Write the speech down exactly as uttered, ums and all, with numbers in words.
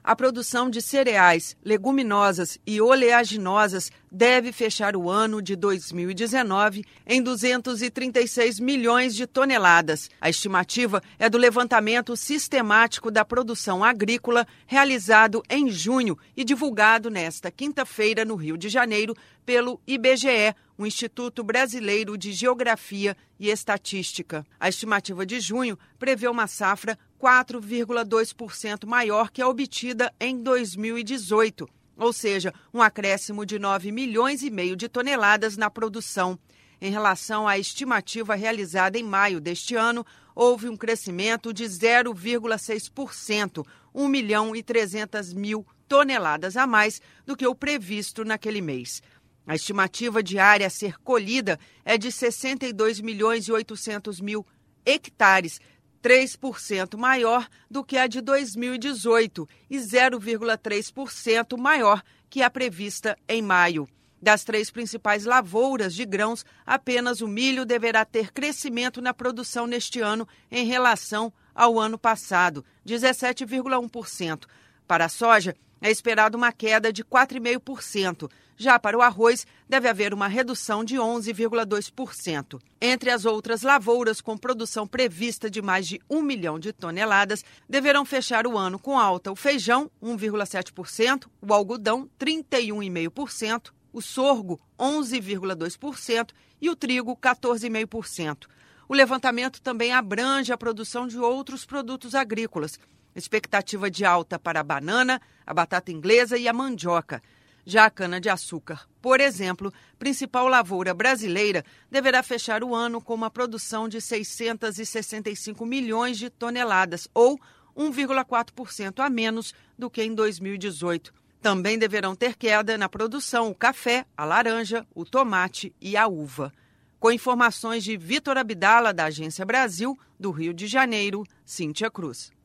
a produção de cereais, leguminosas e oleaginosas deve fechar o ano de dois mil e dezenove em duzentos e trinta e seis milhões de toneladas. A estimativa é do levantamento sistemático da produção agrícola realizado em junho e divulgado nesta quinta-feira no Rio de Janeiro pelo I B G E, o Instituto Brasileiro de Geografia e Estatística. A estimativa de junho prevê uma safra quatro vírgula dois por cento maior que a obtida em dois mil e dezoito, ou seja, um acréscimo de nove milhões e meio de toneladas na produção. Em relação à estimativa realizada em maio deste ano, houve um crescimento de zero vírgula seis por cento, um milhão e trezentas mil toneladas a mais do que o previsto naquele mês. A estimativa de área a ser colhida é de sessenta e dois milhões e oitocentos mil hectares, três por cento maior do que a de dois mil e dezoito e zero vírgula três por cento maior que a prevista em maio. Das três principais lavouras de grãos, apenas o milho deverá ter crescimento na produção neste ano em relação ao ano passado, dezessete vírgula um por cento. Para a soja, é esperado uma queda de quatro vírgula cinco por cento. Já para o arroz, deve haver uma redução de onze vírgula dois por cento. Entre as outras lavouras com produção prevista de mais de um milhão de toneladas, deverão fechar o ano com alta o feijão, um vírgula sete por cento, o algodão, trinta e um vírgula cinco por cento, o sorgo, onze vírgula dois por cento e o trigo, quatorze vírgula cinco por cento. O levantamento também abrange a produção de outros produtos agrícolas. Expectativa de alta para a banana, a batata inglesa e a mandioca. Já a cana-de-açúcar, por exemplo, principal lavoura brasileira, deverá fechar o ano com uma produção de seiscentos e sessenta e cinco milhões de toneladas, ou um vírgula quatro por cento a menos do que em dois mil e dezoito. Também deverão ter queda na produção o café, a laranja, o tomate e a uva. Com informações de Vitor Abdala, da Agência Brasil, do Rio de Janeiro, Cíntia Cruz.